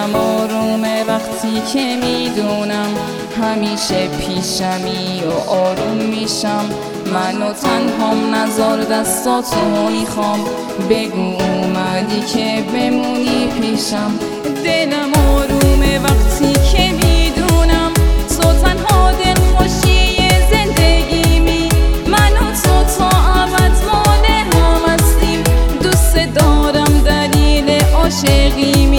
دلم آرومه وقتی که میدونم همیشه پیشمی و آروم میشم. منو تنهام نذار دستاتو میخوام، بگو اومدی که بمونی پیشم. دلم آرومه وقتی که میدونم تو تنها دلخوشی زندگیمی. من و تو تا ابد مال هم هستیم، دوست دارم دلیل عاشقیمی.